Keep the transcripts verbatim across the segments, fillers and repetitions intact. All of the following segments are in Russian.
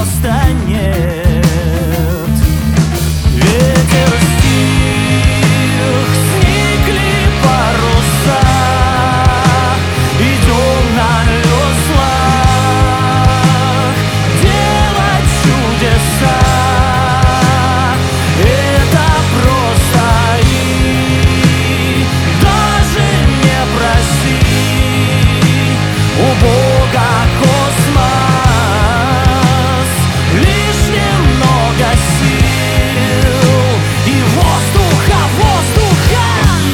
просто нет. Ветер стих, сникли паруса, идем на веслах делать чудеса. Это просто и даже не проси у Бога космос, лишь немного сил и воздуха, воздуха.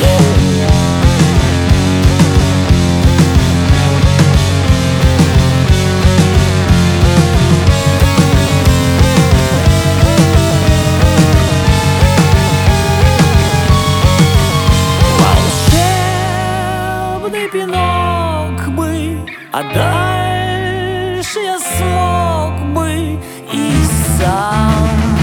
Волшебный пинок бы, а дальше я смог бы и сам.